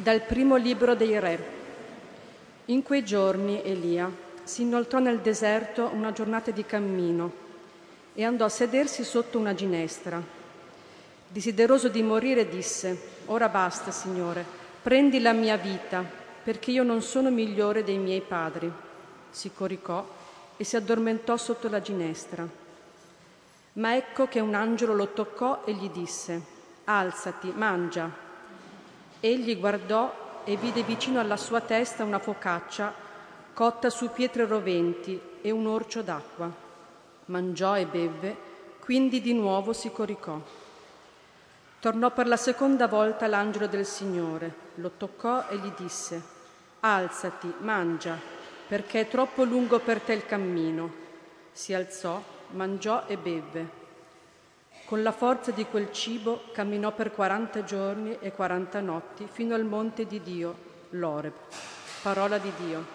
Dal primo libro dei Re. In quei giorni Elia si inoltrò nel deserto una giornata di cammino e andò a sedersi sotto una ginestra. Desideroso di morire disse: «Ora basta, Signore, prendi la mia vita, perché io non sono migliore dei miei padri». Si coricò e si addormentò sotto la ginestra. Ma ecco che un angelo lo toccò e gli disse: «Alzati, mangia». Egli guardò e vide vicino alla sua testa una focaccia cotta su pietre roventi e un orcio d'acqua. Mangiò e bevve, quindi di nuovo si coricò. Tornò per la seconda volta l'angelo del Signore, lo toccò e gli disse: «Alzati, mangia, perché è troppo lungo per te il cammino». Si alzò, mangiò e bevve. Con la forza di quel cibo camminò per 40 giorni e 40 notti fino al monte di Dio, l'Oreb. Parola di Dio.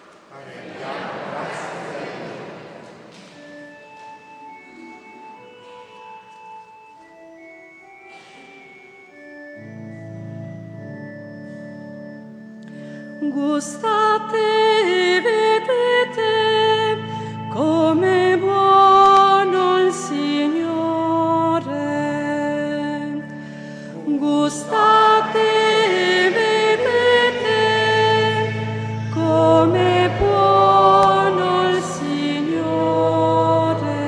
Gustate e vedete come buono il Signore. Gustate e vedete come buono il Signore.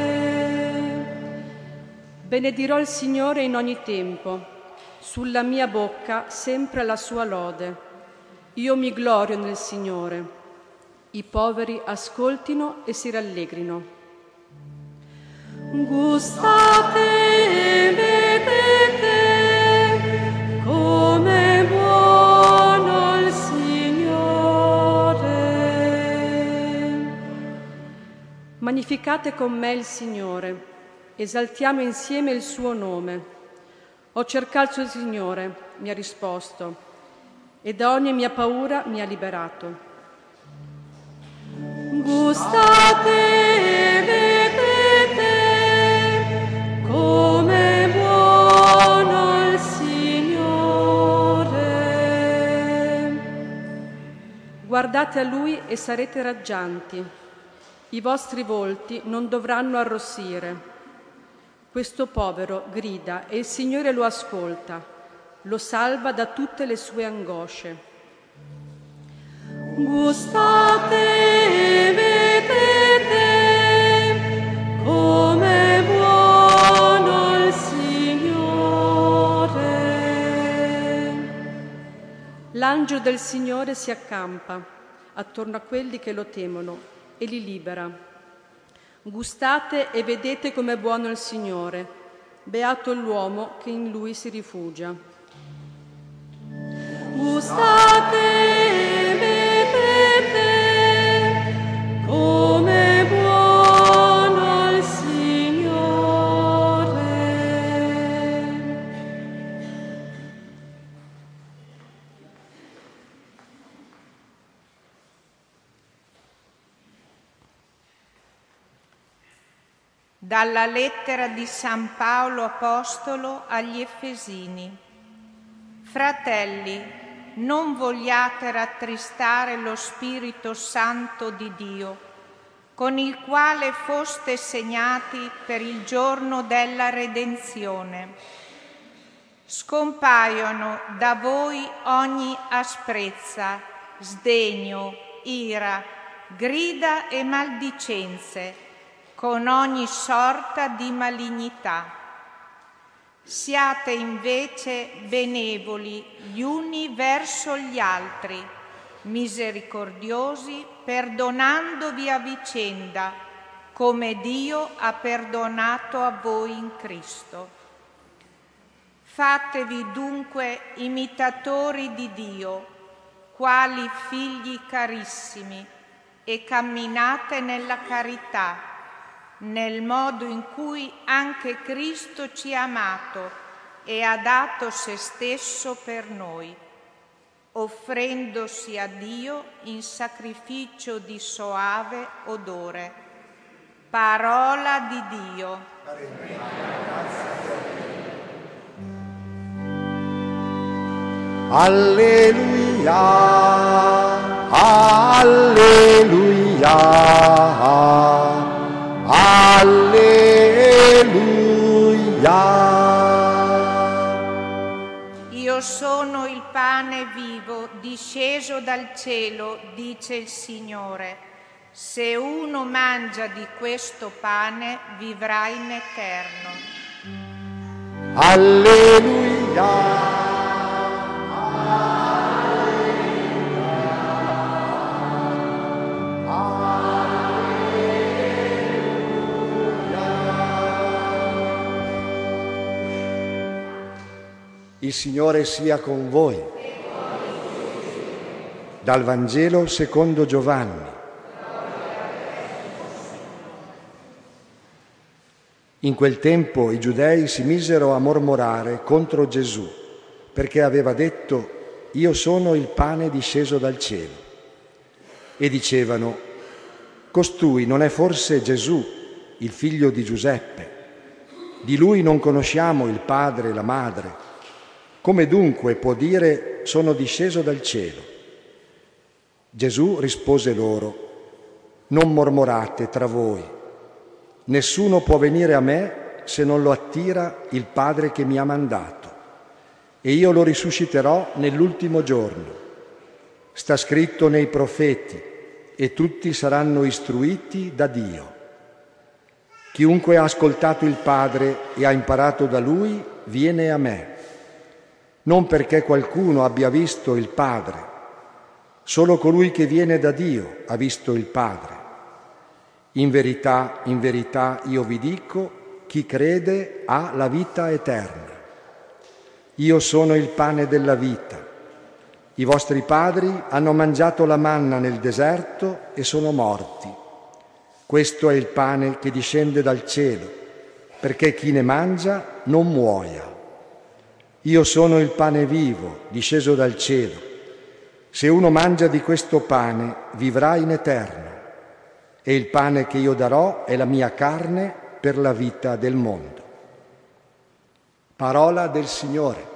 Benedirò il Signore in ogni tempo, sulla mia bocca sempre la sua lode. Io mi glorio nel Signore. I poveri ascoltino e si rallegrino. Gustate e vedete come buono il Signore. Magnificate con me il Signore, esaltiamo insieme il suo nome. Ho cercato il Signore, mi ha risposto, e da ogni mia paura mi ha liberato. Gustate e vedete come buono il Signore. Guardate a Lui e sarete raggianti. I vostri volti non dovranno arrossire. Questo povero grida e il Signore lo ascolta. Lo salva da tutte le sue angosce. Gustate e vedete come buono il Signore. L'angelo del Signore si accampa attorno a quelli che lo temono e li libera. Gustate e vedete come buono il Signore. Beato l'uomo che in Lui si rifugia. Gustate e vedete come buono il Signore. Dalla lettera di San Paolo Apostolo agli Efesini. Fratelli, non vogliate rattristare lo Spirito Santo di Dio, con il quale foste segnati per il giorno della redenzione. Scompaiono da voi ogni asprezza, sdegno, ira, grida e maldicenze, con ogni sorta di malignità. Siate invece benevoli gli uni verso gli altri, misericordiosi, perdonandovi a vicenda, come Dio ha perdonato a voi in Cristo. Fatevi dunque imitatori di Dio, quali figli carissimi, e camminate nella carità, nel modo in cui anche Cristo ci ha amato e ha dato se stesso per noi, offrendosi a Dio in sacrificio di soave odore. Parola di Dio. Alleluia, alleluia, alleluia. Io sono il pane vivo disceso dal cielo, dice il Signore. Se uno mangia di questo pane, vivrà in eterno. Alleluia. Il Signore sia con voi. Dal Vangelo secondo Giovanni. In quel tempo i giudei si misero a mormorare contro Gesù, perché aveva detto: io sono il pane disceso dal cielo. E dicevano: costui non è forse Gesù, il figlio di Giuseppe? Di lui non conosciamo il padre e la madre. Come dunque può dire: sono disceso dal cielo? Gesù rispose loro: non mormorate tra voi. Nessuno può venire a me se non lo attira il Padre che mi ha mandato, e io lo risusciterò nell'ultimo giorno. Sta scritto nei profeti, e tutti saranno istruiti da Dio. Chiunque ha ascoltato il Padre e ha imparato da Lui viene a me. Non perché qualcuno abbia visto il Padre, solo colui che viene da Dio ha visto il Padre. In verità, io vi dico, chi crede ha la vita eterna. Io sono il pane della vita. I vostri padri hanno mangiato la manna nel deserto e sono morti. Questo è il pane che discende dal cielo, perché chi ne mangia non muoia. Io sono il pane vivo, disceso dal cielo. Se uno mangia di questo pane, vivrà in eterno. E il pane che io darò è la mia carne per la vita del mondo. Parola del Signore.